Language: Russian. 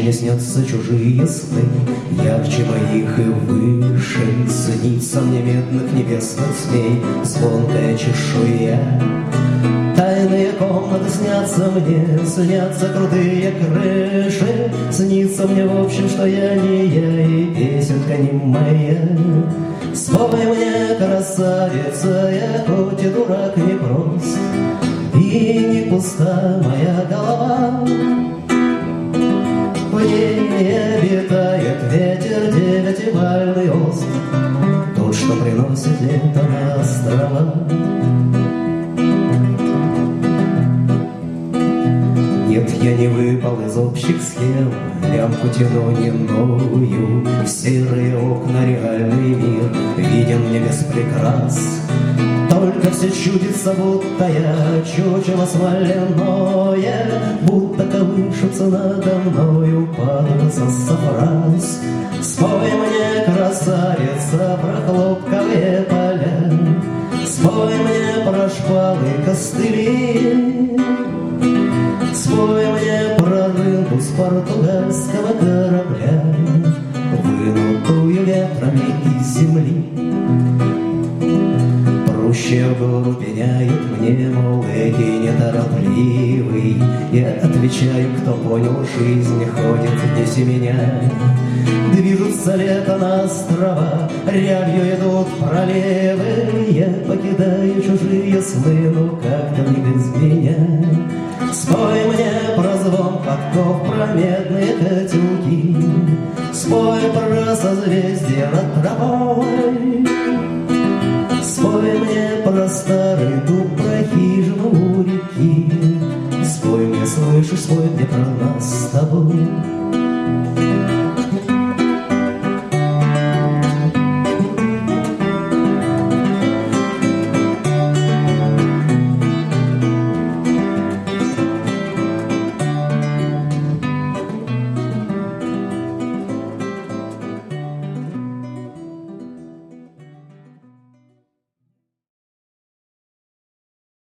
мне снятся чужие сны, ярче моих и выше. Снится мне медных небесных змей звонкая чешуя. Тайные комнаты снятся мне, снятся крутые крыши. Снится мне в общем, что я не я, и песенка не моя. Спой мне, красавица, я хоть и дурак не прост, и не пуста моя голова. В ней обитает ветер девятибальный ост, тот, что приносит лето на острова. Нет, я не выпал из общих схем, лямку тяну не ною. В серые окна реальный мир виден мне без прикрас. Только все чудится, будто я чучело смоляное, будто колышутся надо мною падаются сафраз. Спой мне, красавица, про хлопковые поля, спой мне про шпалы костыли, спой мне про рыбу с португальского корабля, вынутую ветрами из земли. Прущие в гору пеняют мне, мол, эти неторопливый. Я отвечаю, кто понял жизнь, ходит здесь и меня. Движутся лето на острова, рябью идут проливы. Я покидаю чужие сны, ну как-то не без меня. Спой мне про звон подков, про медные котелки, спой про созвездия над травой, спой мне про старый дуб, про хижину у реки, спой мне, слышишь, спой мне про